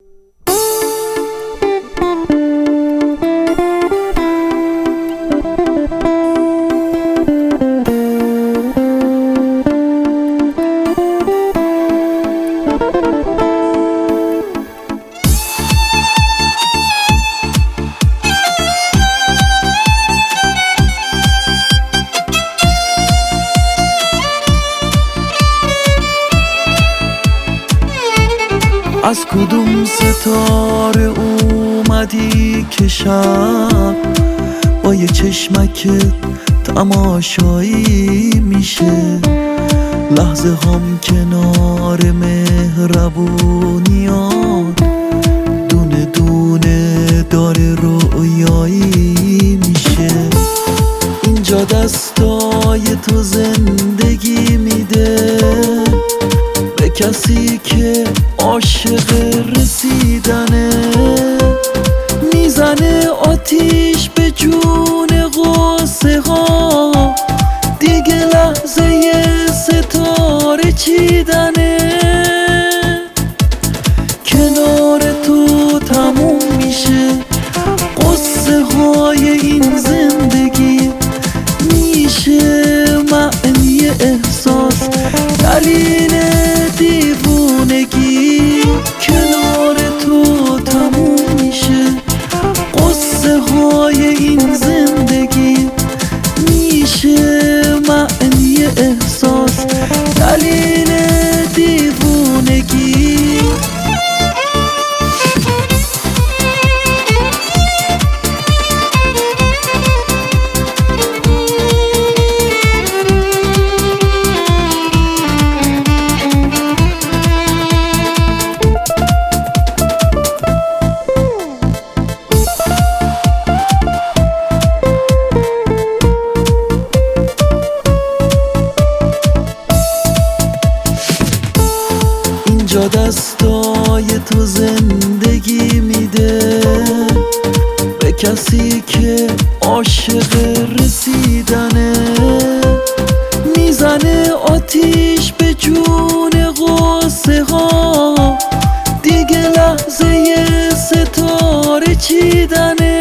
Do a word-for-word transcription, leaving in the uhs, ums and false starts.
از کدوم ستاره اومدی که شب با یه چشمکت تماشایی میشه؟ لحظه هم کنار مهربونیات دونه دونه داره رویایی میشه. اینجا دستای تو زندگی میده به کسی که عاشق رسیدنه، میزنه آتیش به جون غصه ها، دیگه لحظه ستاره چیدنه. کنار تو تموم میشه قصه های این زندگی، میشه معنی احساس، دلیل دیوونگی. کنار تو تموم میشه قصه های این زندگی، میشه معنی احساس، دلیل دیوونگی. اینجا دستای تو زندگی میده به کسی که عاشق رسیدنه، میزنه آتیش به جون غصه ها، دیگه لحظه ستاره چیدنه.